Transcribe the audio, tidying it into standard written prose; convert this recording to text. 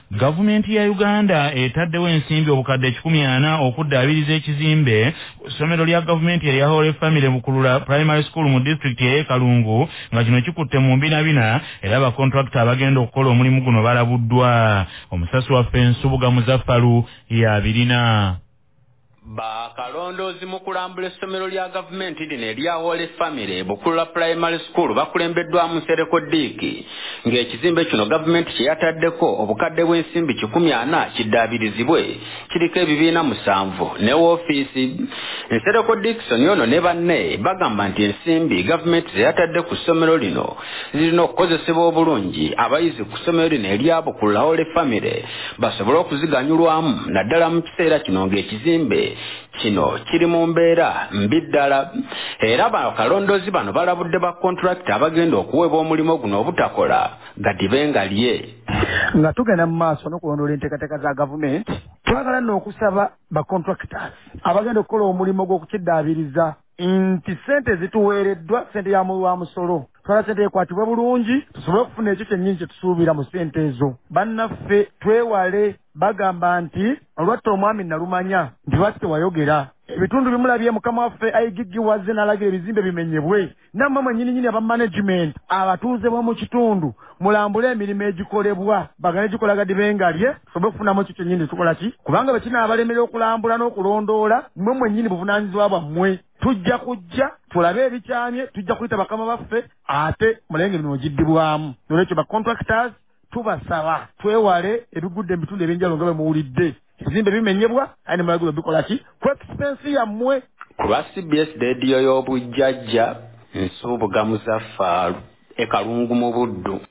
Gavumenti ya Uganda etaddewo ensimbi obukadde 140 okuddaabiriza ekizimbe essomero lya gavumenti erya Holy Family Bukulula Primary School mu district y'e Kalungu nga kino kikutte mu mbinabina era abakontrakita abagenda okukola omulimu guno balabuddwa. Omusasi waffe Nsubuga Muzaffalu y'abirina. Bakalondoozi mu kulambula essomero lya gavumenti lino erya Holy Family Bukulula Primary School bakulembeddwamu Nsereko Dick ng'ekizimbe kino gavumenti kye yataddeko obukadde bw'ensimbi 140 kiddaabirizibwe kiriko ebibiina 7 ne woofiisi. Nsereko Dickson ono ne banne bagamba nti ensimbi gavumenti ze yatadde ku ssomero lino zirina okukozesebwa obulungi abayizi ku ssomero lino erya Bukulula Holy Family basobole okuziganyulwamu naddala mu kiseera kino ng'ekizimbe kino kiri mu mbeera mbi ddala. Era bakalondoozi bano balabudde ba contractor abagenda okuweebwa omulimu guno obutakola gadibengalye. Nga tugenda mu maaso n'okulondoola enteekateeka za gavumenti, twagala nno okusaba ba contractors abagenda okukola omulimu gw'okukiddaabiriza nti ssente zituweereddwa, ssente ya mulwa musolo twala ssente ekwatibwe bulungi tusobole okufuna ekyo kyennyini kye tusuubira mu ssente ezo. Bannaffe twewale bagamba nti olwatta omwami nalumanya nti lwaki tewayogera. Ebitundu bimulabye mukama waffe ayigiggiwazze n'alagira ebizimbe bimenyebwe. Nammwe mwennyininyini aba management abatuuze b'omu kitundu mulambule emirimu egikolebwa bagane gikola gadibengalye tusobole okufunamu ekyo kyennyini tukola ki kubanga bwe kinaabalemerera okulambula n'okulondoola mmwe mwennyini buvunaanyizibwa bwammwe. Tujja kujja tulabe ebikyamye tujja kuyita bakama baffe ate mulenge bino ogiddibwamu. Nolwekyo ba contractors tubasaba twewale ebigudde mu bitundu ebyenjawulo nga bwe muwulidde ebizimbe bimenyebwa aye ne mulagiro bikola ki ku expense yammwe. Ku lwa CBS Radio y'obujjajja Nsubuga Muzaffalu e Kalungu mu Buddu.